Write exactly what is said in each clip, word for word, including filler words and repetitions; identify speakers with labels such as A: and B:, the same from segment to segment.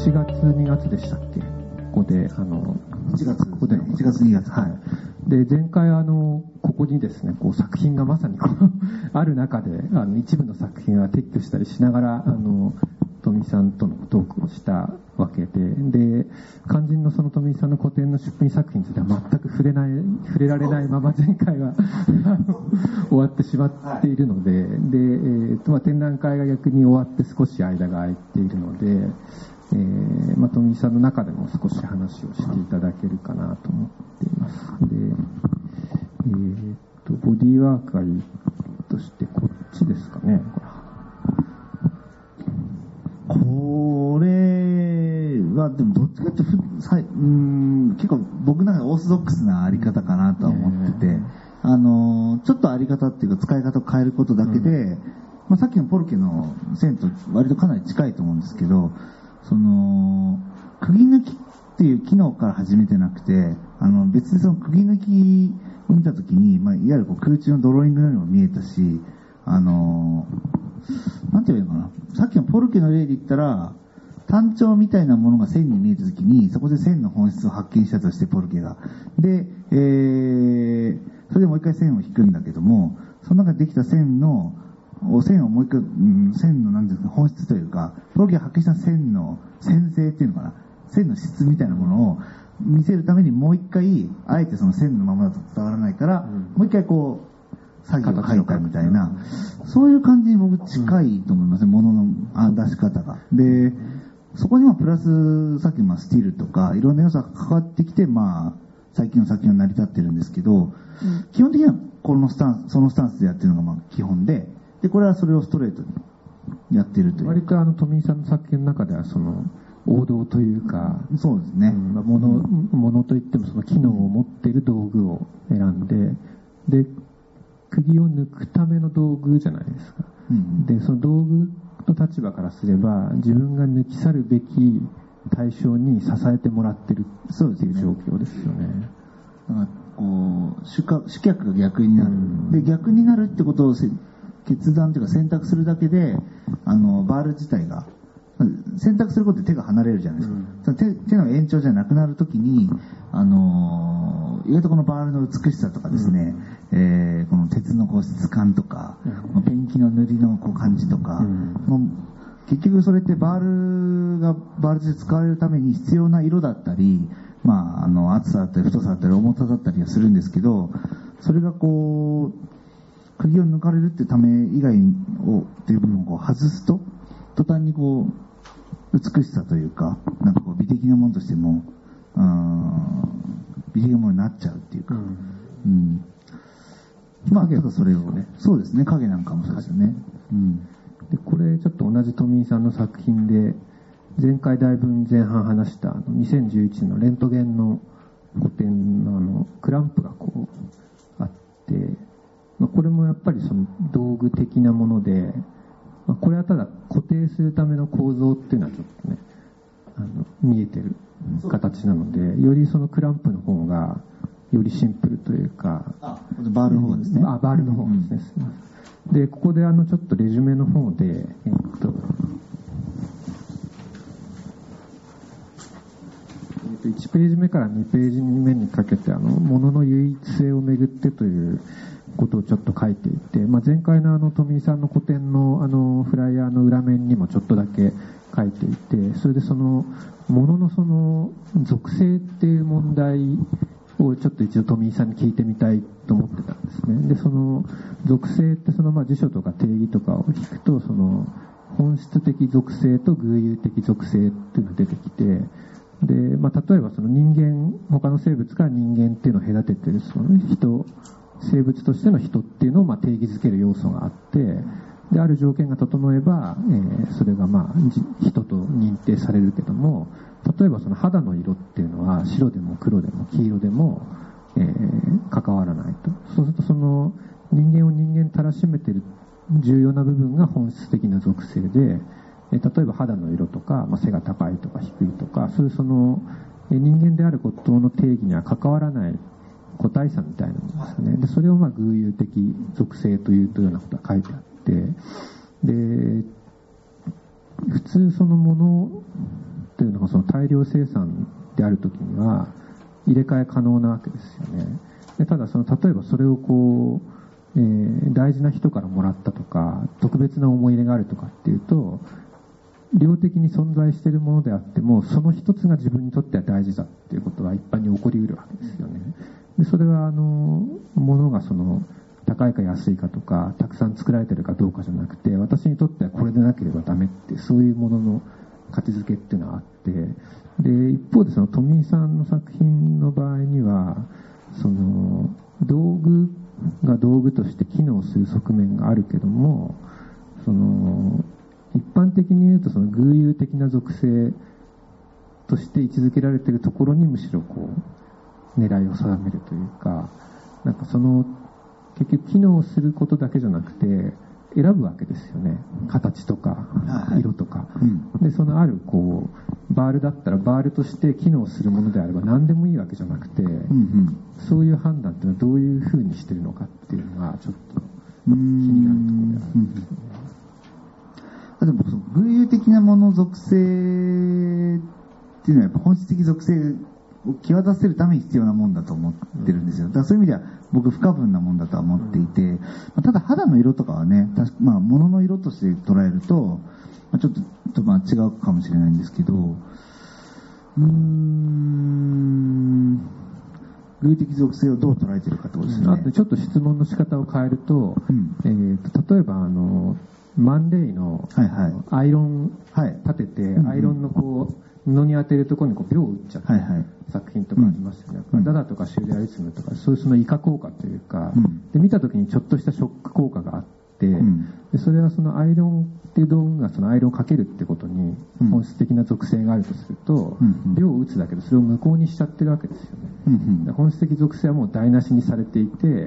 A: ちがつにがつでしたっけ、ここであの
B: いちがつ
A: ここで
B: いちがつにがつ、
A: はい。で前回あのここにですねこう作品がまさにこうある中であの一部の作品は撤去したりしながらあの富井さんとのトークをしたわけで、で肝心のその富井さんの個展の出品作品については全く触れない触れられないまま前回は終わってしまっているので、で、えーとまあ、展覧会が逆に終わって少し間が空いているので、えーまあ、富井さんの中でも少し話をしていただけるかなと思っています。で、えーとボディーワーカリーとしてこっちですかね、これ
B: これはでもどっちかっていうとさいうーん結構僕なんかオーソドックスなあり方かなとは思ってて、あのちょっとあり方っていうか使い方を変えることだけで、うんまあ、さっきのポルケの線と割とかなり近いと思うんですけど、その釘抜きっていう機能から始めてなくて、あの別にその釘抜きを見たときに、まあ、いわゆるこう空中のドローイングのようにも見えたし、あのなんていうのかな、さっきのポルケの例で言ったら単調みたいなものが線に見えたときにそこで線の本質を発見したとして、ポルケがで、えー、それでもう一回線を引くんだけども、その中でできた線の線をもう一回、うん、線のなんていうか本質というか、ポルケが発見した線の線性っていうのかな、線の質みたいなものを見せるためにもう一回あえてその線のままだと伝わらないから、うん、もう一回こう作業を書いたみたいな、そういう感じに僕近いと思いますね、うん、ものの出し方が。でそこにはプラスさっきのスティールとかいろんな要素が関わってきて、まあ最近の作品は成り立ってるんですけど、うん、基本的にはこのスタンスそのスタンスでやってるのがまあ基本で、でこれはそれをストレートにやってるという。
A: 割とあの富井さんの作品の中ではその王道というか、
B: そうですね、
A: うんまあ、もの、ものといってもその機能を持っている道具を選んで、で釘を抜くための道具じゃないですか、うん、でその道具の立場からすれば自分が抜き去るべき対象に支えてもらってるっていう状況ですよね。
B: だからこう主客、主客が逆になる、うん、で逆になるってことを決断というか選択するだけで、あのバール自体が選択することで手が離れるじゃないですか、うん、その 手, 手の延長じゃなくなるときに、あのー、意外とこのバールの美しさとかですね、うんえー、この鉄のこう質感とか、うん、ペンキの塗りのこう感じとか、うん、もう結局それってバールがバールとして使われるために必要な色だったり、まあ、あの厚さだったり太さだったり重さだったりはするんですけど、それがこう釘を抜かれるっていうため以外をっていう部分をこう外すと途端にこう美しさというか、なんかこう美的なものとしても、うん、美的なものになっちゃうっていうか、うんうん、まあただそれをね、そうですね、影なんかもそうですよね、うん、
A: でこれちょっと同じ富井さんの作品で前回だいぶ前半話したあのにせんじゅういちねんのレントゲンの個展のあのクランプがこうあって、まあ、これもやっぱりその道具的なもので、まあ、これはただ固定するための構造っていうのはちょっとねあの見えてる形なので、よりそのクランプの方がよりシンプルというか、
B: あバールの方ですね、
A: あバールの方ですね、うん、でここであのちょっとレジュメの方で、えっといちページ目からにページ目にかけてあの物の唯一性をめぐってということをちょっと書いていて、まあ、前回のあの富井さんの個展のあのフライヤーの裏面にもちょっとだけ書いていて、それでその物のその属性っていう問題をちょっと一応富井さんに聞いてみたいと思ってたんですね。でその属性ってそのまあ辞書とか定義とかを聞くと、その本質的属性と偶有的属性っていうのが出てきて、で、まあ、例えばその人間、他の生物から人間っていうのを隔ててるその人、生物としての人っていうのをまあ定義づける要素があって、である条件が整えば、えー、それがまあ人と認定されるけども、例えばその肌の色っていうのは白でも黒でも黄色でも、えー、関わらないと。そうするとその人間を人間たらしめてる重要な部分が本質的な属性で、例えば肌の色とか、まあ、背が高いとか低いとか、そういうその人間であることの定義には関わらない個体差みたいなものですね。でそれをまあ偶有的属性というようなことが書いてあって、で普通そのものというのがその大量生産であるときには入れ替え可能なわけですよね。でただその例えばそれをこう、えー、大事な人からもらったとか特別な思い入れがあるとかっていうと、量的に存在しているものであってもその一つが自分にとっては大事だっていうことは一般に起こりうるわけですよね。でそれはあの物がその高いか安いかとかたくさん作られてるかどうかじゃなくて、私にとってはこれでなければダメって、そういうものの価値づけっていうのはあって、で一方でその富井さんの作品の場合にはその道具が道具として機能する側面があるけども、その一般的に言うとその偶有的な属性として位置づけられているところにむしろこう狙いを定めるというか、なんかその結局機能することだけじゃなくて選ぶわけですよね。形とか色とか、はいうん、でそのあるこうバールだったらバールとして機能するものであれば何でもいいわけじゃなくて、うんうん、そういう判断っていうのはどういうふうにしてるのかっていうのがちょっと気になるところであるんですよね。
B: でもその偶有的なもの属性っていうのはやっぱ本質的属性を際立たせるために必要なもんだと思ってるんですよ。だからそういう意味では僕不可分なもんだとは思っていて、まあ、ただ肌の色とかはね、確かまあ物の色として捉えると、まあ、ちょっと、ちょっとまあ違うかもしれないんですけど、うーん、偶有的属性をどう捉えてるかってことですね。
A: あとちょっと質問の仕方を変えると、うん、えーと例えばあのマンレイの、はいはい、アイロン立てて、はい、アイロンのこう布に当てるところにこう秒を打っちゃった作品とかありますよね。うん、ダダとかシューレアリスムとかそういうその異化効果というか、うん、で見た時にちょっとしたショック効果があって、うん、でそれはそのアイロンっていう道具がそのアイロンをかけるってことに本質的な属性があるとすると、うん、秒を打つだけでそれを無効にしちゃってるわけですよね。うん、本質的属性はもう台無しにされていて、うん、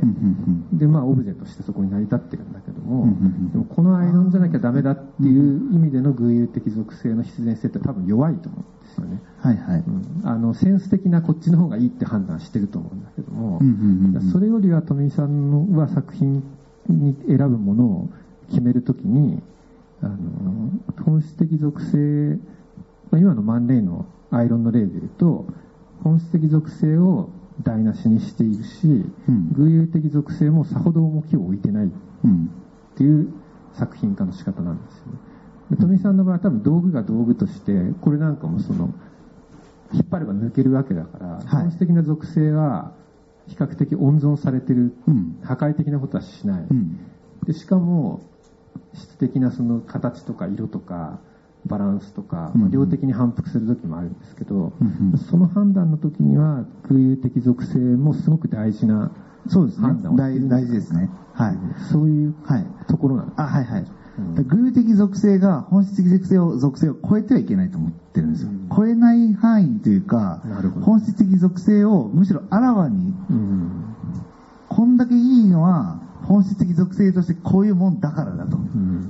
A: でまあオブジェとしてそこに成り立ってるんだけども、うん、でもこのアイロンじゃなきゃダメだっていう意味での偶有的属性の必然性って多分弱いと思うんですよね。はいはい。うん、あのセンス的なこっちの方がいいって判断してると思うんだけども、うんうんうん、それよりは富井さんのは作品に選ぶものを決めるときにあの本質的属性、今のマンレイのアイロンの例で言うと本質的属性を台無しにしているし、うん、偶有的属性もさほど重きを置いてないっていう作品化の仕方なんですよね。で富井さんの場合は多分道具が道具としてこれなんかもその引っ張れば抜けるわけだから、はい、本質的な属性は比較的温存されてる、うん、破壊的なことはしない、うん、でしかも質的なその形とか色とかバランスとか、まあ、量的に反復する時もあるんですけど、うんうん、その判断の時には偶有的属性もすごく大事な判断をする、
B: ね、大事ですね、はい、
A: そういうところなんです、
B: はい、あ、はいはい、うん、偶有的属性が本質的属性を属性を超えてはいけないと思ってるんですよ、うん、超えない範囲というか本質的属性をむしろあらわに、うん、こんだけいいのは本質的属性としてこういうもんだからだと、うん、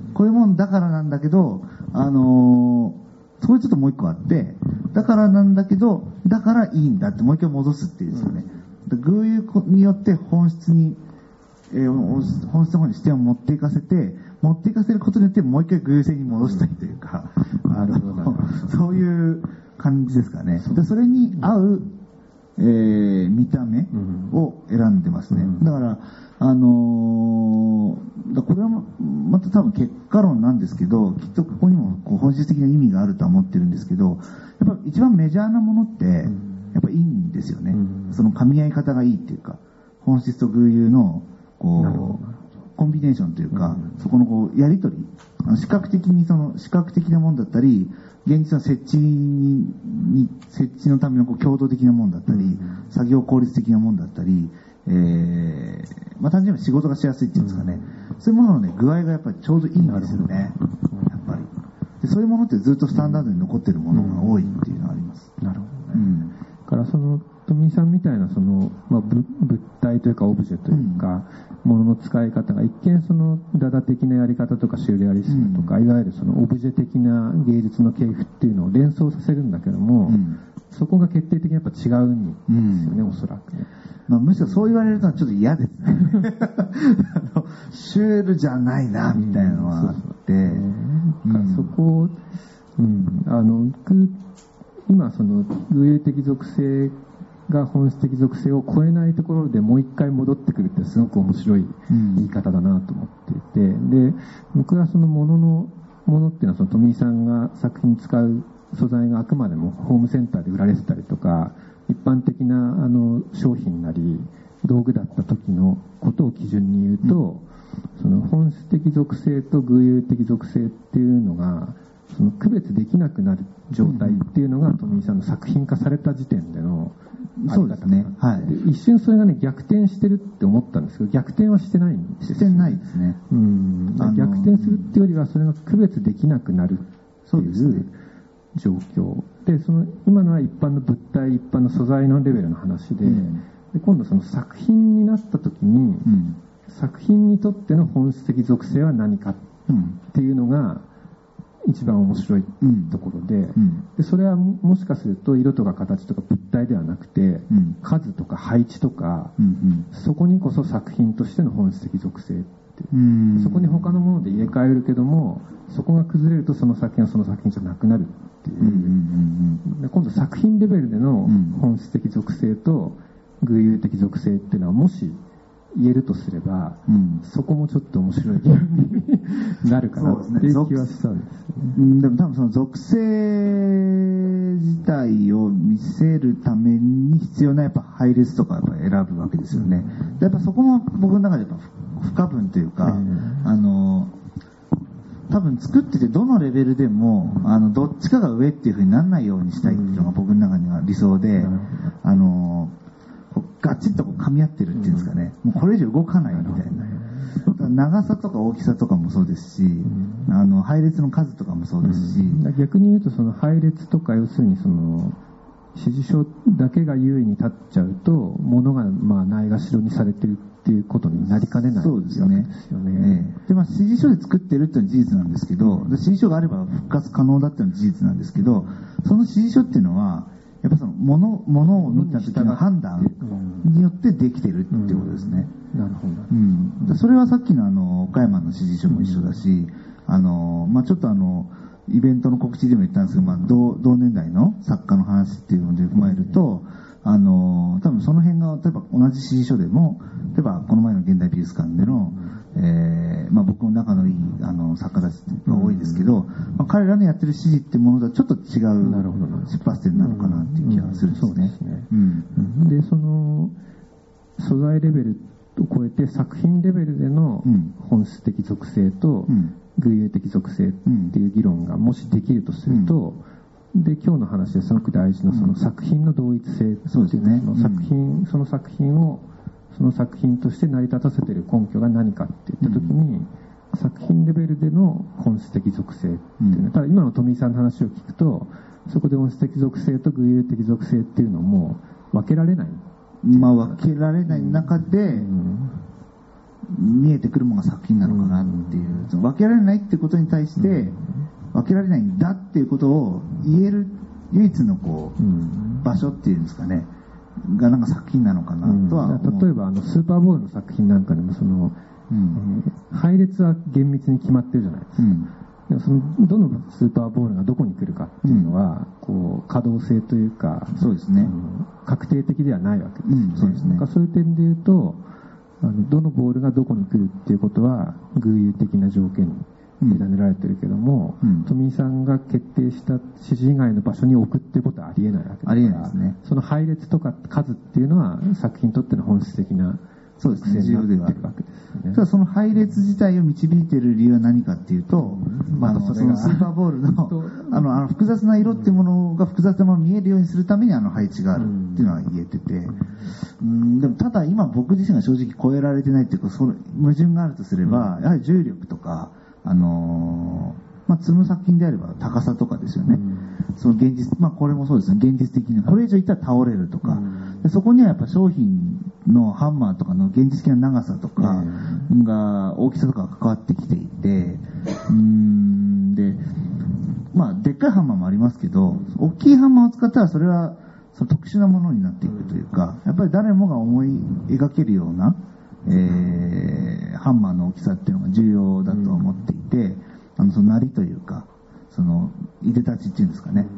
B: こういうもんだからなんだけど、あのー、そこでちょっともう一個あって、だからなんだけどだからいいんだってもう一回戻すっていうんですよね、うん、偶有によって本質に、えー、本質の方に視点を持っていかせて持っていかせることによってもう一回偶有性に戻したいというか、うん、あのそういう感じですかね。でそれに合う、えー、見た目を選んでますね、うん、だからあのー、だこれはまた多分結果論なんですけど、きっとここにもこう本質的な意味があるとは思ってるんですけど、やっぱ一番メジャーなものってやっぱいいんですよね、うん、その噛み合い方がいいっていうか、本質と偶有のこうコンビネーションというか、うん、そこのこうやり取り、視覚的にその視覚的なものだったり現実の設置に設置のためのこう共同的なものだったり、うん、作業効率的なものだったり、えーまあ、単純に仕事がしやすいっていうんですかね、うん、そういうものの、ね、具合がやっぱりちょうどいいんですよね、やっぱり。でそういうものってずっとスタンダードに残っているものが多いっていうのがあります。
A: なるほどね。うん、だからその富井さんみたいなその、まあ、物体というかオブジェというか、うん、ものの使い方が一見そのダダ的なやり方とかシューレアリスムとか、うん、いわゆるそのオブジェ的な芸術の系譜っていうのを連想させるんだけども、うん、そこが決定的にやっぱ違うんですよね、うん、おそらくね。
B: まあ、むしろそう言われるとちょっと嫌ですねあのシュールじゃないなみたいなのはあって、
A: うん、そうそう、うん、そこを、うん、あのグ今その偶有的属性が本質的属性を超えないところでもう一回戻ってくるってすごく面白い言い方だなと思っていて、で僕はそのもののものっていうのはその富井さんが作品に使う素材があくまでもホームセンターで売られてたりとか一般的なあの商品なり道具だった時のことを基準に言うと、うん、その本質的属性と偶有的属性っていうのがその区別できなくなる状態っていうのが富井さんの作品化された時点での
B: そうですね、はい、
A: 一瞬それがね逆転してるって思ったんですけど逆転はしてないんですよ。
B: してないですね。
A: うん、逆転するっていうよりはそれが区別できなくなるっていう状況で、その今のは一般の物体一般の素材のレベルの話で、うん、で今度その作品になった時に、うん、作品にとっての本質的属性は何かっていうのが一番面白いところで、うん、でそれはもしかすると色とか形とか物体ではなくて、うん、数とか配置とか、うんうん、そこにこそ作品としての本質的属性って、うん、そこに他のもので入れ替えるけどもそこが崩れるとその作品はその作品じゃなくなるっていう、うんうんうん、で今度作品レベルでの本質的属性と偶有的属性っていうのはもし言えるとすれば、うん、そこもちょっと面白い議論になるかなっていう気はしたんですよね。
B: でも多分その属性自体を見せるために必要なやっぱ配列とかやっぱ選ぶわけですよね。でやっぱそこも僕の中でやっぱ不可分というか、うん、あの多分作っててどのレベルでもあのどっちかが上っていう風にならないようにしたいっていうのが僕の中には理想で、うん、あのガチッとこう噛み合ってるっていうんですかね、うん、もうこれ以上動かないみたいな、長さとか大きさとかもそうですし、うん、あの配列の数とかもそうですし、うん、
A: 逆に言うとその配列とか要するにその指示書だけが優位に立っちゃうと物がまあないがしろにされてるっていうことになりかねない
B: そうですよね。で、まあ、指示書で作ってるっていうのは事実なんですけど、指示書があれば復活可能だっていうのは事実なんですけど、その指示書っていうのはやっぱその物、物を見た時の判断によってできてるっていうことですね。
A: うん、なるほど。
B: うん。それはさっきのあの岡山の指示書も一緒だし、うん、あのまあちょっとあのイベントの告知でも言ったんですけど、まあ同同年代の作家の話っていうので踏まえると、うん、あの多分その辺が例えば同じ指示書でも例えばこの前の現代美術館での、うん、えー、まあ僕の仲のいいあの作家たちが多いですけど、うん、まあ、彼らのやってる指示ってものとはちょっと違う出発点なのかなっていう気がするんですね。
A: そうですね。うん。でその素材レベルを超えて作品レベルでの本質的属性と偶有的属性っていう議論がもしできるとすると、うん、で今日の話ですごく大事なその作品の同一性っていう、そうですね、その作品、その作品をその作品として成り立たせている根拠が何かっていったときに、うん、作品レベルでの本質的属性っていうのは、うん、ただ今の富井さんの話を聞くとそこで本質的属性と偶有的属性っていうのも分けられない、
B: まあ、分けられない中で、うん、見えてくるものが作品なのかなっていう、うん、分けられないってことに対して、うん、分けられないんだっていうことを言える唯一のこう、うん、場所っていうんですかねがなんか作品なのかなとは思う、
A: うん、例えばあのスーパーボールの作品なんかでもその、うんえー、配列は厳密に決まってるじゃないですか、うん、でもそのどのスーパーボールがどこに来るかっていうのは、うん、こう可動性というか
B: そうですね、
A: 確定的ではないわけですね、うん、
B: そうですね。
A: そういう点で言うとあのどのボールがどこに来るっていうことは偶有的な条件に委ねられてるけども、うん、富井さんが決定した指示以外の場所に置くっていうことはありえないわけですから、
B: ありえないですね。
A: その配列とか数っていうのは作品にとっての本質的な
B: そうですね、重要ではあるわけですね。ただその配列自体を導いている理由は何かっていうと、うん、まあ、それがそのスーパーボールのあのあの複雑な色っていうものが複雑なものが見えるようにするためにあの配置があるっていうのは言えてて、うん、でもただ今僕自身が正直超えられてないっていうか、その矛盾があるとすれば、うん、やはり重力とかあのーまあ、積む作品であれば高さとかですよね、うん、その現実、まあ、これもそうですね、現実的にこれ以上いったら倒れるとか、うん、でそこにはやっぱ商品のハンマーとかの現実的な長さとかが、大きさとかが関わってきていて、うーんで、まあ、でっかいハンマーもありますけど、大きいハンマーを使ったらそれはその特殊なものになっていくというか、やっぱり誰もが思い描けるような、えー、ハンマーの大きさっていうのが重要だと思っていて、あのその鳴りというかそのいでたちっていうんですかね、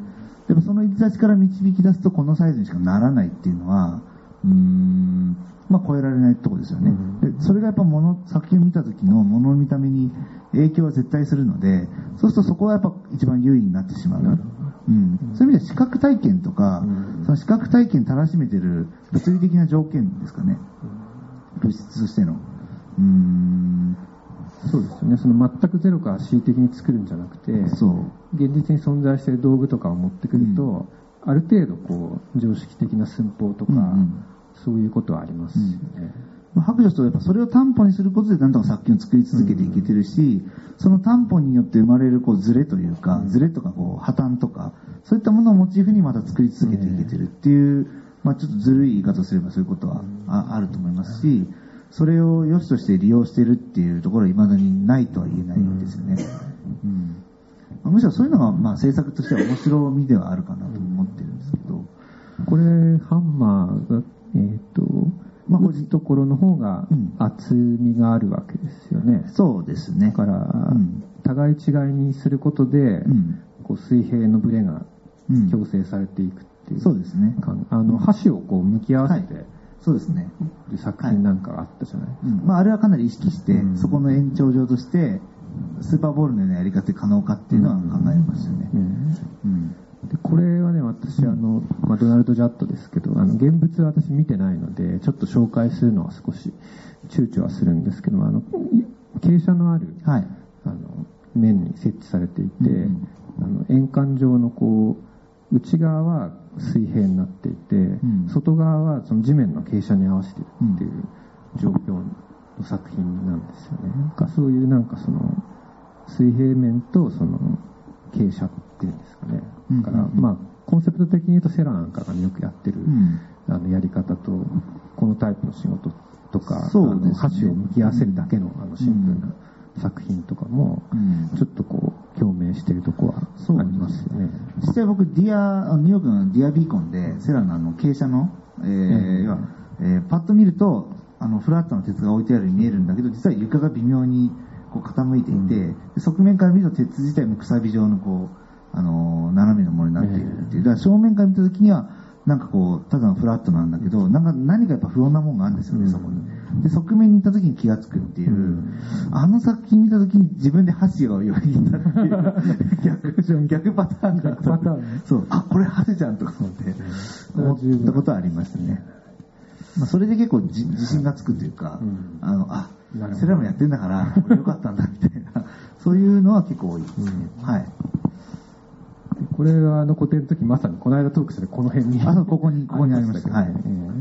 B: やっぱその逸脱から導き出すとこのサイズにしかならないっていうのは、うーん、まあ超えられないところですよね。でそれがやっぱもの、作品を見た時のものの見た目に影響は絶対するので、そうするとそこはやっぱ一番優位になってしまう。うん、そういう意味では視覚体験とか、うん、その視覚体験たらしめてる物理的な条件ですかね、うん、物質としての。うーん、
A: そうですよね。その全くゼロから恣意的に作るんじゃなくて、そう現実に存在している道具とかを持ってくると、うん、ある程度こう常識的な寸法とか、うんうん、そういうことはありますよね。
B: うん、白状とやっぱそれを担保にすることで何とか作品を作り続けていけてるし、うん、その担保によって生まれるこうズレというか、うん、ズレとかこう破綻とか、そういったものをモチーフにまた作り続けていけてるっていう、まあ、ちょっとずるい言い方をすればそういうことは あ, あると思いますし、それを良しとして利用しているっていうところは未だにないとは言えないんですよね。うんまあ、むしろそういうのがまあ制作としては面白みではあるかなと思ってるんですけど、
A: これハンマーがえっ、ー、とまあ、打つところの方が厚みがあるわけですよね。
B: うん、そうですね。
A: だから、うん、互い違いにすることで、うん、こう水平のブレが強制されていくっていう、うん、
B: そうですね。
A: あの箸をこう向き合わせて、
B: はい、そうですね。
A: 作品なんかがあったじゃないですか。
B: はい、うん、まあ、あれはかなり意識して、うん、そこの延長上としてスーパーボールのようなやり方で可能かっていうのは考えましたね。うん
A: うんでこれはね、私、あの、まあ、ドナルド・ジャットですけど、あの、現物は私見てないので、ちょっと紹介するのは少し躊躇はするんですけど、あの、傾斜のある、はい、あの、面に設置されていて、うん、あの、円環状のこう、内側は水平になっていて、うん、外側はその地面の傾斜に合わせているっていう状況の作品なんですよね。なんかそういうなんかその、水平面とその、傾斜っていうんですかね。だから、うんうんうん、まあ、コンセプト的に言うとセラなんかがよくやってる、うん、あのやり方と、このタイプの仕事とか、そうですね、箸を向き合わせるだけの、あのシンプルな作品とかも、うん、ちょっとこう、共鳴しているとこはありますよね。
B: 実際僕、ディア、ニューヨークのディアビーコンで、セラのあの傾斜の、えー、要は、えー、パッと見ると、あの、フラットな鉄が置いてあるように見えるんだけど、実は床が微妙にこう傾いていて、うん、側面から見ると鉄自体もくさび状のこう、あの、斜めのものになっているっていう。だから正面から見たときには、なんかこう、ただのフラットなんだけど、なんか何かやっぱ不穏なものがあるんですよね、うん、そこに。で、側面に行ったときに気がつくっていう、うん、あの作品見たときに自分で箸を用意したっていう、逆、逆パターンが。逆パターンね。そう、あ、これ箸じゃんとか思って、思ったことはありましたね。まあ、それで結構自信がつくというか、うん、あの、あ、セラムやってんだから、これ良かったんだみたいな、そういうのは結構多いですね。うん、はい。
A: これはあの個展の時まさにこの間トークしてこの辺に
B: あここにここにありました。はい。えー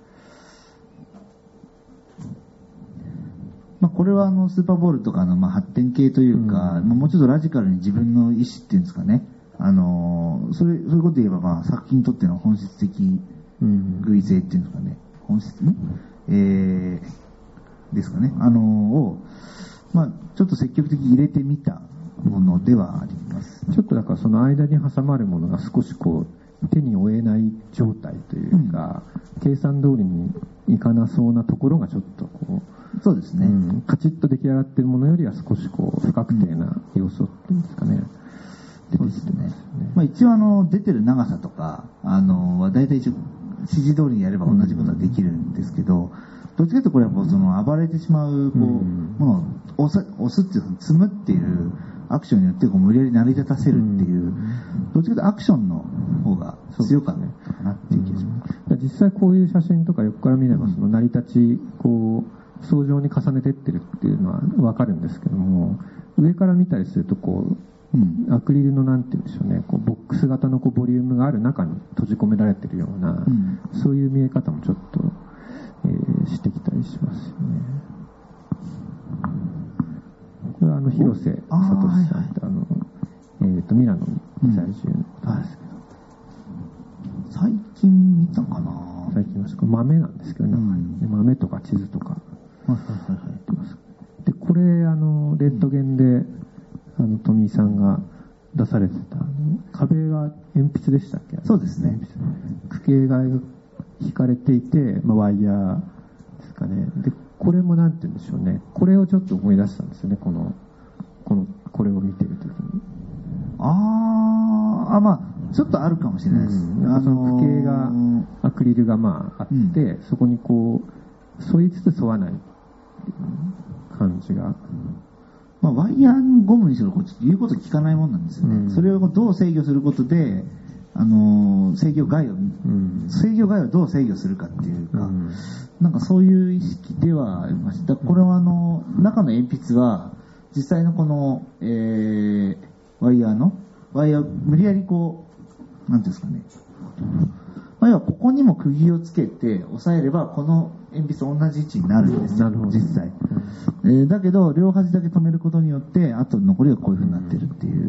B: まあ、これはあのスーパーボールとかのまあ発展系というか、うん、もうちょっとラジカルに自分の意思っていうんですかね。あのそれそういうことで言えばまあ作品にとっての本質的偶意性っていうんですかね。本質ね、えー、ですかね。あのをまあちょっと積極的に入れてみたものではあります。
A: ちょっとだからその間に挟まるものが少しこう手に負えない状態というか、うん、計算通りにいかなそうなところがちょっとこ
B: うそうですね、うん、
A: カチッと出来上がっているものよりは少しこう不確定な要素っていうんですかね、
B: うん、そうですね。まあ、一応あの出てる長さとかあのは大体一応指示通りにやれば同じことはできるんですけど、うん、どっちかというとこれはこうその暴れてしまうこう、うん、ものを押す、押すっていうの積むっていうアクションによってこう無理やり成り立たせるっていう、うん、どっちかというとアクションの方が強かったかなっていう気がします。
A: うん、実際こういう写真とか横から見ればその成り立ちこう層状に重ねてってるっていうのは分かるんですけども、上から見たりするとこう、うん、アクリルのなんて言うんでしょうね、こうボックス型のこうボリュームがある中に閉じ込められてるような、うん、そういう見え方もちょっと、えー、してきたりしますよね。これはあの広瀬聡さんってあの、えー、とミラノに在住の方ですけど、うんはい、
B: 最近見たかな。
A: 最近見ました。豆なんですけどね、うん、豆とか地図とか、はいはいはい、でこれあのレントゲンで、うん、あの富井さんが出されてたあの壁が鉛筆でしたっけ。
B: そうですね。
A: 区形が引かれていて、まあ、ワイヤーですかね。でこれもなんて言うんでしょうね、これをちょっと思い出したんですよね、このこのこれを見てるときに。
B: あーあ、まあちょっとあるかもしれないです。
A: うん、あの区形が、アクリルがまああって、うん、そこにこう沿いつつ沿わない感じが、
B: まあ、ワイヤーゴムにしろこっち言うこと聞かないもんなんですよね、うん、それをどう制御することで、あのー、制御外を、うん、制御外をどう制御するかっていうか、うん、なんかそういう意識ではありました。これはあの中の鉛筆は実際のこの、えー、ワイヤーのワイヤー無理やりこうなんていうんですかね、まあ、要はここにも釘をつけて押さえればこの鉛筆と同じ位置になるんですよ、実際、えー、だけど両端だけ止めることによってあと残りがこういう風になってるっていう、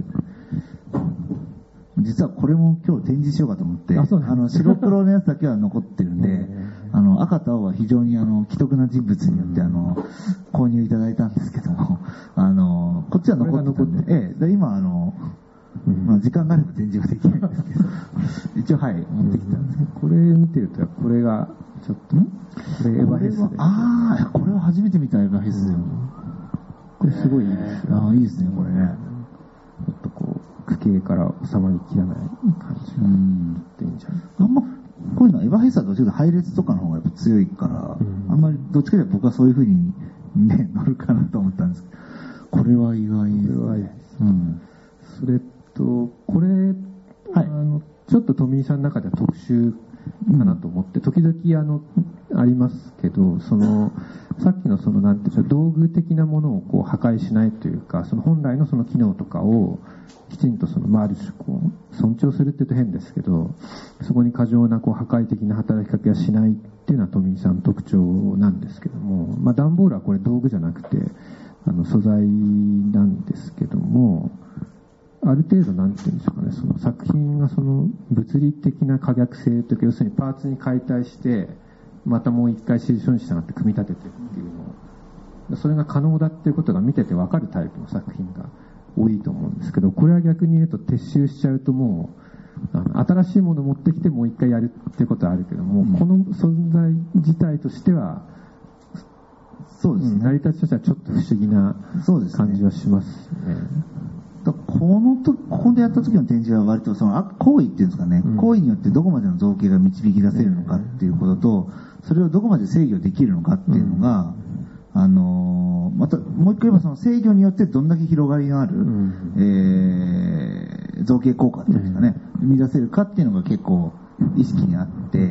B: 実はこれも今日展示しようかと思って、ああの白黒のやつだけは残ってるんであの赤と青は非常にあの奇特な人物によってあの購入いただいたんですけども、あのこっちは残ってたんで、ええ、で今あのまあ、時間があれば展示はできないんですけど一応はい持ってきたんですけど、
A: これ見てるとこれがちょっとこれエヴァヘスで、
B: ああこれは初めて見たエヴァヘス、うん、
A: これすごいいいです
B: よ、ああいいですねこれね、
A: ちょっとこう区形から収まりきらない感じがっていいんじゃない、
B: あんまこういうのはエヴァヘスはどっちかというと配列とかの方がやっぱ強いから、うん、あんまりどっちかというと僕はそういう風にね乗るかなと思ったんですけど、これは意外ですね、これはいいです、うん、
A: それとこれ、はい、あのちょっと富井さんの中では特殊かなと思って、うん、時々あのありますけど、そのさっきのそのなんていうか道具的なものをこう破壊しないというか、その本来のその機能とかをきちんとそのある種こう尊重するって言うと変ですけど、そこに過剰なこう破壊的な働きかけはしないっていうのは富井さんの特徴なんですけども、まあ、段ボールはこれ道具じゃなくてあの素材なんですけども、ある程度なんていうんですかね、その作品がその物理的な可逆性というか、要するにパーツに解体してまたもう一回指示書に従って組み立ててっていうのを、それが可能だっていうことが見てて分かるタイプの作品が多いと思うんですけど、これは逆に言うと撤収しちゃうともうあの新しいものを持ってきてもう一回やるっていうことはあるけども、うん、この存在自体としてはそうですね、成り立ちとしてはちょっと不思議な感じはしますね。
B: このとここでやった時の展示は割とその行為っていうんですかね、うん、行為によってどこまでの造形が導き出せるのかっていうことと、それをどこまで制御できるのかっていうのが、うん、あのー、またもう一回言えばその制御によってどんだけ広がりのある、うん、えー、造形効果っていうんですかね、生み出せるかっていうのが結構意識にあって、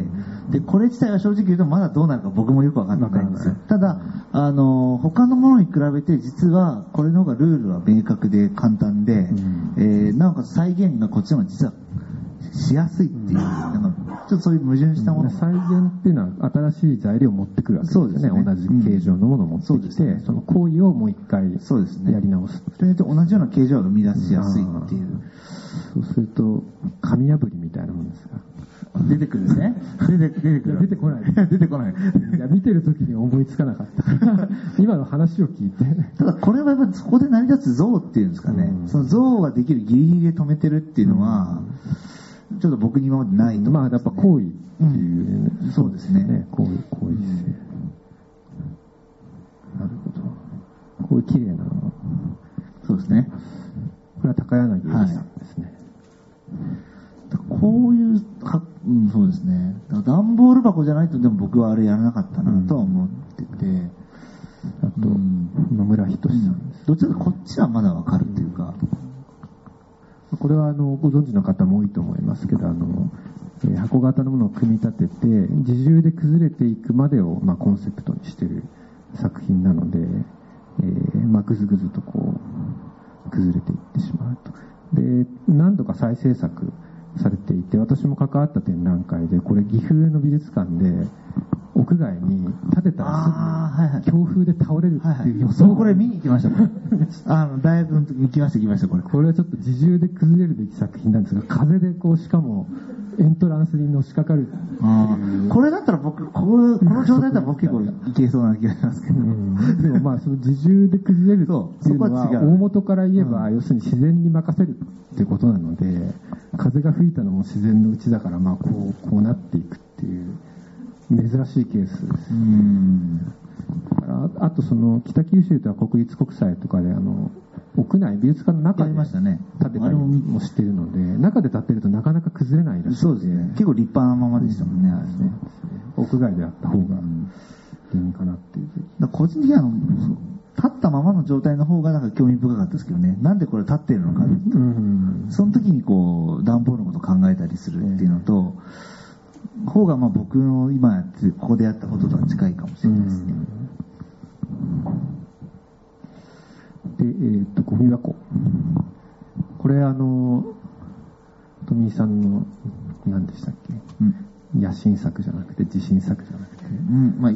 B: でこれ自体は正直言うとまだどうなるか僕もよく分かってないんですよ。ただあの他のものに比べて実はこれの方がルールは明確で簡単で、うん、えー、なおかつ再現がこっちの方が実はしやすいっていう、うん、なんかちょっとそういう矛盾したもの、
A: 再現っていうのは新しい材料を持ってくるわけですよね。そうですね、同じ形状のものを持ってきて、うん、その行為をもう一回やり直す。
B: それと同じような形状を生み出しやすいっていう、
A: うん、そうすると紙破りみたいなものですか。
B: 出てくるね。出て、出てくる。
A: 出てこない。
B: 出てこない。
A: いや、見てる時に思いつかなかった。今の話を聞いて。
B: ただ、これはやっぱりそこで成り立つ像っていうんですかね。うん、その像ができるギリギリで止めてるっていうのは、うん、ちょっと僕に今までないと思
A: うんです、ね。まあ、やっぱ行為っていう、
B: うん、そうですね。
A: 行為、行為性。なるほど。こういう綺麗なの。
B: そうですね。
A: これは高柳さんですね。
B: はい、こういうは、うん、そうですね。だから段ボール箱じゃないとでも僕はあれやらなかったなとは思ってて、うん、
A: あと、うん、野村仁さんです、
B: うん、どっちかというとこっちはまだわかるっていうか、
A: うん、これはあのご存知の方も多いと思いますけど、あの、えー、箱型のものを組み立てて自重で崩れていくまでを、まあ、コンセプトにしている作品なので、えーまあ、ぐずぐずとこう崩れていってしまうと。で、何度か再制作されていて、私も関わった展覧会で、これ岐阜の美術館で屋外に建てたらすぐ強風で倒れるっていう予想、
B: はいはい、これ見に行きましたあの大学の時に行きました行きましたこれ
A: これはちょっと自重で崩れるべき作品なんですが、風でこうしかもエントランスにのしかかる。
B: あこれだったら僕このこの状態だったら僕結構いけそうな気がしますけど、うん、
A: でもまあその自重で崩れるっていうのは大元から言えば、うん、要するに自然に任せるっていうことなので、風が吹いたのも自然のうちだから、まあこうこうなっていくっていう珍しいケースです。うん、だからあとその北九州とは国立国際とかであの屋内、美術館の中で
B: やりましたね
A: 建てたりもしてるので、中で建ってるとなかなか崩れないらしい。
B: そうですね。結構立派なままでしたもんね、あれね。
A: 屋外であった方がいいんかなっていう。
B: だ個人的にはあの、立ったままの状態の方がなんか興味深かったですけどね。なんでこれ立ってるのか、うん、その時にこう段ボールのことを考えたりするっていうのと、方がまあ僕の今やってここでやったこととは近いかもしれないですね。
A: で、えー、っとゴミ箱。これあの富井さんの何でしたっけ？うん、野心作じゃなくて自信作じゃなくて、
B: うんまあうん、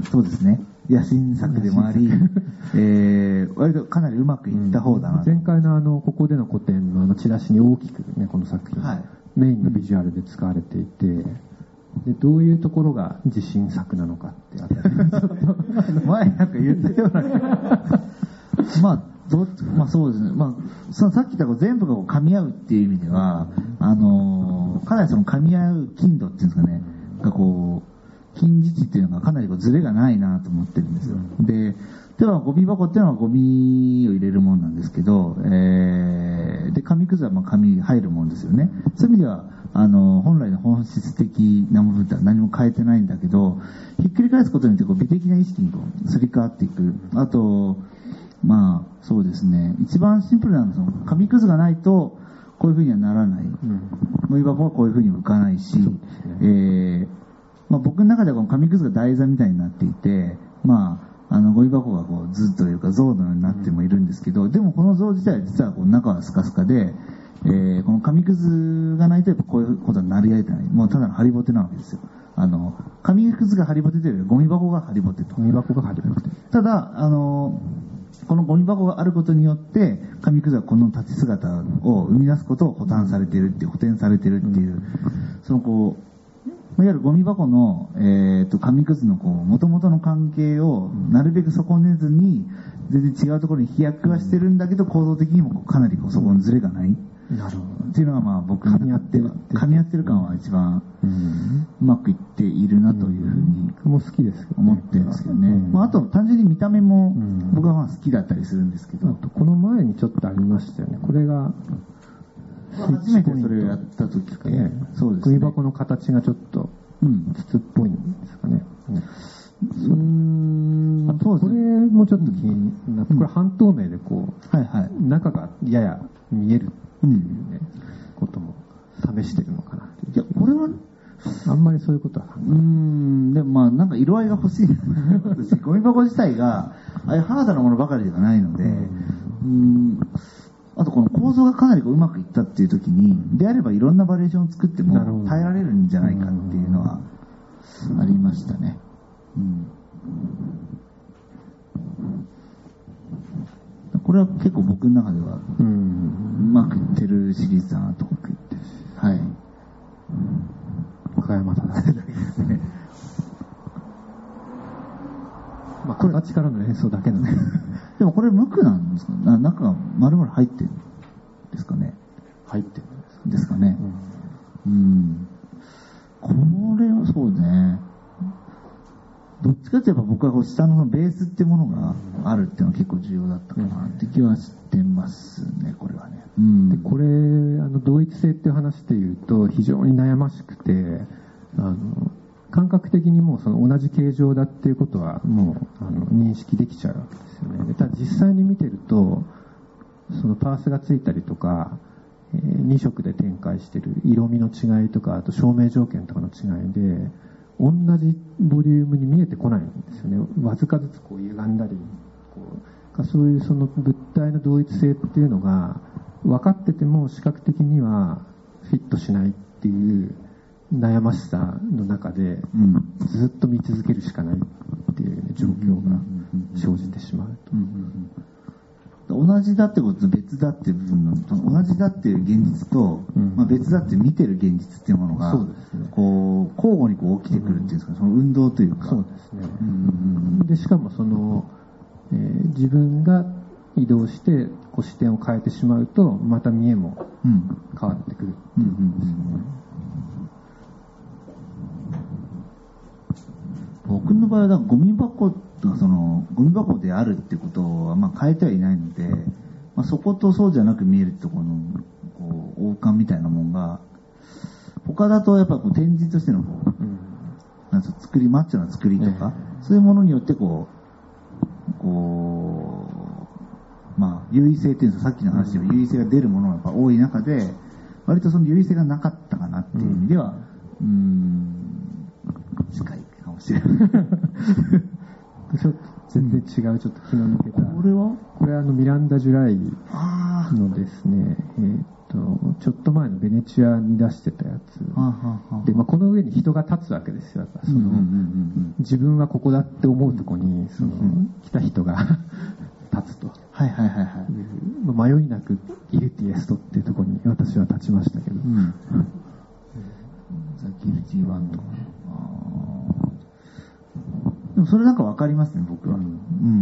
B: そうですね。野心作でもあり、えー、割とかなりうまくいった方だな、うん、
A: 前回のあのここでの個展のあのチラシに大きくねこの作品、はい、メインのビジュアルで使われていて、でどういうところが自信作なのかってあたりちょっと
B: 前なんか言ったようなまあどまあそうですね。まあそのさっき言った全部がこう噛み合うっていう意味では、あのー、かなりその噛み合う頻度っていうんですかね、がこう近似値っていうのがかなりこうズレがないなと思ってるんですよ。で、ではゴミ箱っていうのはゴミを入れるもんなんですけど、えー、で紙くずはまあ紙入るもんですよね。そういう意味ではあの本来の本質的な部分って何も変えてないんだけど、ひっくり返すことによってこう美的な意識にこうすり替わっていく。あとまあそうですね、一番シンプルなのは紙くずがないとこういう風にはならない。ゴミ箱はこういう風に浮かないし、えーまあ、僕の中ではこの紙くずが台座みたいになっていて、まあ、あのゴミ箱がこう図というか像のようになってもいるんですけど、でもこの像自体は実はこう中はスカスカで、えー、この紙くずがないとやっぱこういうことになり合えてない。もうただのハリボテなわけですよ。あの紙くずがハリボテというよりゴミ箱がハリボテと。
A: ゴミ箱がハリボテ。
B: ただあのこのゴミ箱があることによって紙くずはこの立ち姿を生み出すことを補填されているっていう補填されているっていう、そのこういわゆるゴミ箱の、えー、と紙くずの元々の関係をなるべく損ねずに全然違うところに飛躍はしてるんだけど、構造的にもかなりこうそこにズレがない、
A: なるほど
B: っていうのがまあ僕の
A: 噛み合ってる
B: 噛み合ってる感は一番うまくいっているなというふうに
A: も好きです
B: 思ってるんですけどね、まあ、あと単純に見た目も僕はまあ好きだったりするんですけど、
A: あとこの前にちょっとありましたよね。これが
B: 初めてそれをやった時かね、
A: そうですね、ゴミ箱の形がちょっと筒っぽいんですかね。うん、あとこれもちょっと気になって、これ半透明でこう、はいはい、中がやや見えるっていうね、ことも試してるのかなっていう。
B: いや、これは
A: あんまりそういうことは。
B: うーん、でもまあなんか色合いが欲しいし、ゴミ箱自体がああいうハードなものばかりではないので、うん、あとこの構造がかなりこううまくいったっていう時に、であればいろんなバリエーションを作っても耐えられるんじゃないかっていうのはありましたね。うん、これは結構僕の中ではうまくいってるシリーズだなと思っていて、はい。
A: 岡山だだけですね。まあ形からの演奏だけなんで。
B: でもこれ無垢なんですか？な中が丸々入ってるんですかね。
A: 入ってる
B: んですかね。うん。うん、これはそうね。どっちかといえば僕はこう下のベースってものがあるっていうのは結構重要だったかなって気はしてますね、これはね。
A: うん、でこれあの同一性っていう話でいうと非常に悩ましくて、あの感覚的にもうその同じ形状だっていうことはもうあの認識できちゃうわけですよね。でただ実際に見てるとそのパースがついたりとか、えー、に色で展開してる色味の違いとか、あと照明条件とかの違いで同じボリュームに見えてこないんですよね。わずかずつこう歪んだりこう、そういうその物体の同一性っていうのが分かってても視覚的にはフィットしないっていう悩ましさの中で、うん、ずっと見続けるしかないっていう、ね、状況が生じてしまうと、うんうん
B: うん、同じだってことと別だっていう部分の同じだっていう現実と、うんまあ、別だって見てる現実っていうものがそうですね、こう交互にこう起きてくるっていうんですか、うん、その運動というか
A: そうですね、うんうんうん、でしかもその、えー、自分が移動してこう視点を変えてしまうとまた見えも変わってくるっていうんですよね、うんうんうん、
B: 僕の場合はゴミ箱がそのゴミ箱であるってことはまあ変えてはいないので、 まあ、そことそうじゃなく見えるところのこう王冠みたいなもんが他だとやっぱこう展示としてのこう、うん、なんか作りマッチョな作りとか、えー、そういうものによってこうこうまあ優位性っていうんですか、さっきの話でも優位性が出るものがやっぱ多い中で割とその優位性がなかったかなっていう意味では、うん、うーん近いかもしれない
A: ちょっと全然違う、うん、ちょっと気の抜けた。
B: これは
A: これはあのミランダ・ジュライのですね、えー、とちょっと前のベネチアに出してたやつで、まあ、この上に人が立つわけですよ。その、うんうんうんうん、自分はここだって思うとこにその、うん、来た人が立つと、はいはいはいはい、迷いなくギルティエストっていうところに私は立ちましたけど、うん、
B: ザ・ギルティワンとか、でもそれなんかわかりますね、僕は。うん、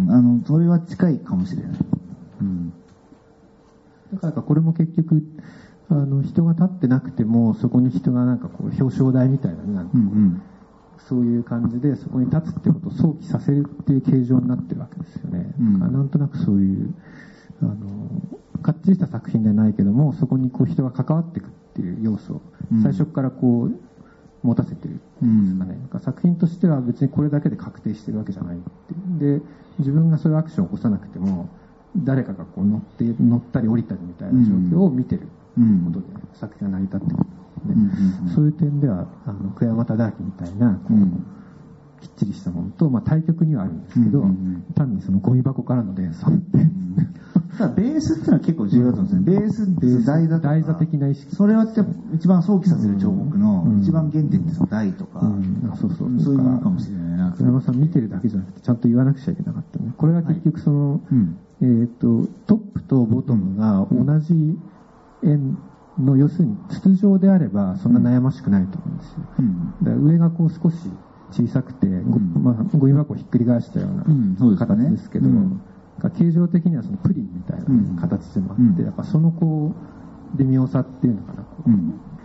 B: うん、あの、それは近いかもしれない。うん。
A: だからこれも結局、あの、人が立ってなくても、そこに人がなんかこう、表彰台みたいな、なんかこう、うんうん、そういう感じで、そこに立つってことを想起させるっていう形状になってるわけですよね。うん、だからなんとなくそういう、あの、かっちりした作品ではないけども、そこにこう、人が関わっていくっていう要素を、最初からこう、持たせてるっていうんですかね、うん、なんか作品としては別にこれだけで確定してるわけじゃないっていうで、自分がそういうアクションを起こさなくても誰かがこう乗って乗ったり降りたりみたいな状況を見てることで作品が成り立ってくるので、うんうん、そういう点ではあのクヤマタダーキみたいなこう、うん、きっちりしたものと、まあ、対極にはあるんですけど、うんうんうん、単にそのゴミ箱からの連想って、うん、
B: ただベースっていうのは結構重要だと思うんですね。ベースって台座とか
A: 台座的な意識、
B: それは一番想起させる彫刻の一番原点ってその台とか、うん、あそうそうそういうものかもしれないな。
A: 倉山さん見てるだけじゃなくてちゃんと言わなくちゃいけなかったね。これは結局その、はい、えーと、トップとボトムが同じ円の、要するに筒状であればそんな悩ましくないと思うんですよ。うん、だから上がこう少し小さくて、うんまあ、ゴミ箱をひっくり返したような形ですけど、うん、形状的にはそのプリンみたいな形でもあって、うん、やっぱそのこう微妙さっていうのかな、こう、うん、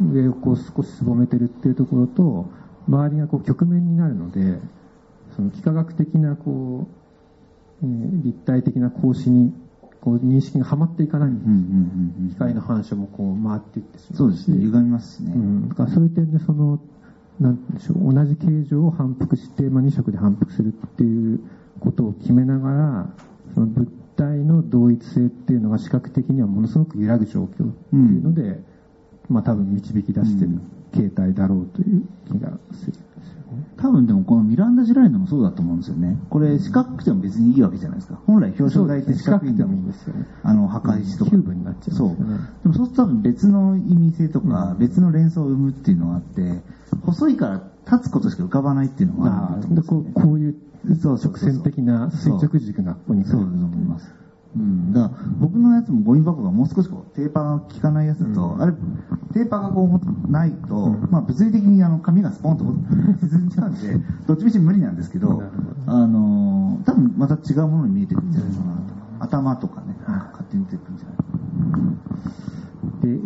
A: 上をこう少しすぼめてるっていうところと周りがこう曲面になるので、その幾何学的なこう、えー、立体的な格子にこう認識がはまっていかないんです、うんうんうんうん、光の反射もこう回っていってしまうし、
B: そうですね、歪みますね、
A: うん、だからそういう点でそのなんでしょう、同じ形状を反復して、まあ、に色で反復するっていうことを決めながら、その物体の同一性っていうのが視覚的にはものすごく揺らぐ状況っていうので、うん、まあ多分導き出してる形態だろうという気がするんですよね。
B: 多分でもこのミランダ・ジュライのもそうだと思うんですよね。これ四角くても別にいいわけじゃないですか。本来表彰台って四角くてもいいんですよね。あの墓石とか。
A: キューブになっちゃうんですよね。
B: そう。でもそうすると多分別の意味性とか、別の連想を生むっていうのがあって、細いから立つことしか浮かばないっていうのがあると思うんですよね。
A: こう、こういう直線的な垂直軸がここに
B: そうだと思います。うん、だから僕のやつもゴミ箱がもう少しこうテーパーが効かないやつだと、うん、あれテーパーがこうないと、うん、まあ物理的にあの紙がスポンと沈んじゃうんでどっちみち無理なんですけど、あのー、多分また違うものに見えてくるんじゃないかなと、うん、頭とかね、なんか勝手に出てくるんじゃないかな。
A: で、え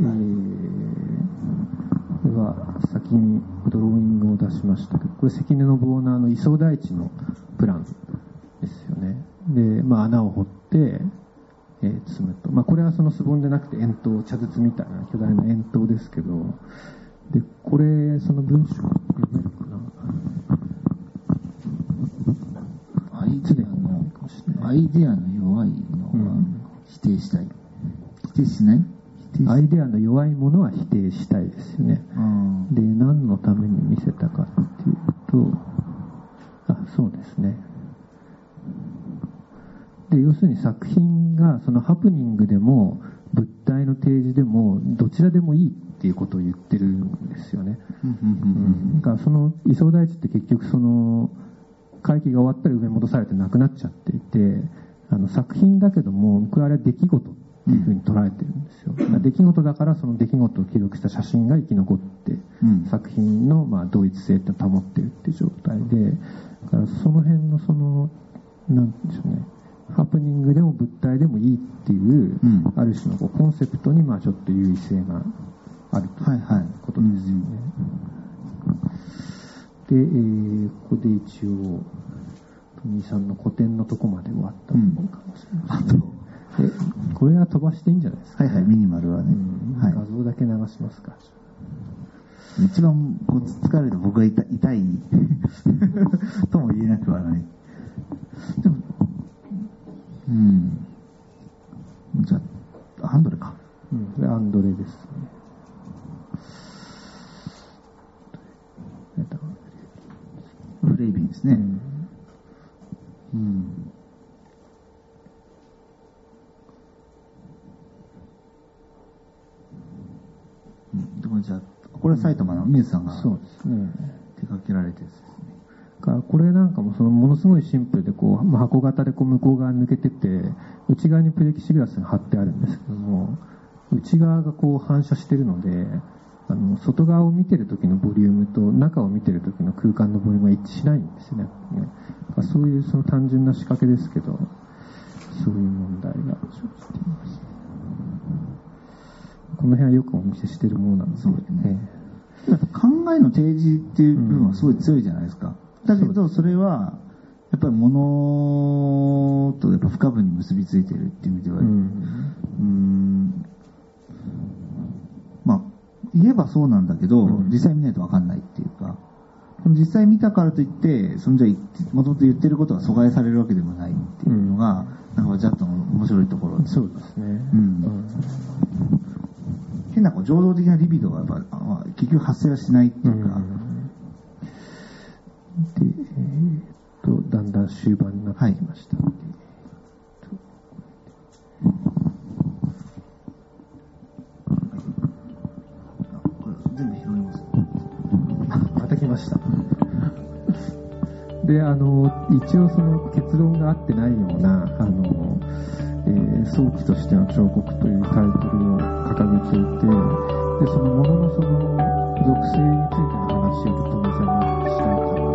A: ー、では先にドローイングを出しましたけど、これ関根信夫のあの磯台地のプランですよね。で、まあ穴を掘ってえー、積むと、まあ、これはそのスボンじゃなくて円筒、茶筒みたいな巨大な円筒ですけど、でこれその文章読めるかな。
B: アイデアのアイデアの弱いのは否定したい、うん、否定しない
A: アイデアの弱いものは否定したいですよね。で何のために見せたかっていうと、あそうですね、で要するに作品がそのハプニングでも物体の提示でもどちらでもいいっていうことを言ってるんですよね。だからその磯台地って結局その会期が終わったら埋め戻されてなくなっちゃっていて、あの作品だけども僕はあれは出来事っていうふうに捉えてるんですよ。うん、出来事だからその出来事を記録した写真が生き残って、うん、作品のまあ同一性って保ってるっていう状態で、だからその辺のそのなんでしょうね、ハプニングでも物体でもいいっていう、うん、ある種のこうコンセプトにまあちょっと優位性があるということですよね。で、えー、ここで一応富井さんの古典のとこまで終わったところかもしれない、
B: うん、あと
A: え、これは飛ばしていいんじゃないですか。
B: はいはい、ミニマルはね。
A: うん、
B: はい、
A: 画像だけ流しますか。
B: 一番こう疲れると僕が痛い、痛いとも言えなくはない。でも、うん。じゃあ、アンドレか。
A: うん、これアンドレですね。
B: フレイビンですね。うん。うん、でもじゃあ、これは埼玉のミューズさんが
A: そうですね。
B: 手掛けられてるんですね。
A: かこれなんかもそのものすごいシンプルでこう、まあ、箱型でこう向こう側抜けてて内側にプレキシグラスが貼ってあるんですけども、内側がこう反射してるので、あの外側を見てる時のボリュームと中を見てる時の空間のボリュームが一致しないんですね。そういうその単純な仕掛けですけど、そういう問題が生じています。この辺はよくお見せしているものなんですね。
B: 考えの提示っていう部分はすごい強いじゃないですか。うん、だけどそれはやっぱり物とやっぱ不可分に結びついているっていう意味では、うん、うーん、まあ言えばそうなんだけど、うん、実際見ないと分かんないっていうか、実際見たからといってそのじゃもともと言ってることが阻害されるわけでもないっていうのが、うん、なんかジャットの面白いところ。
A: そうですね。うん。うん
B: 変なこう情動的なリビドがやっぱ結局発生はしないっていうか、うん、
A: で、えー、っとだんだん終盤になってきました。はい、
B: これ全部拾います。
A: また来ました。で、あの一応その結論が合ってないようなあの。えー、早期としての彫刻というタイトルを掲げていて、でそのもののその属性についての話をともさんにしたいと思います。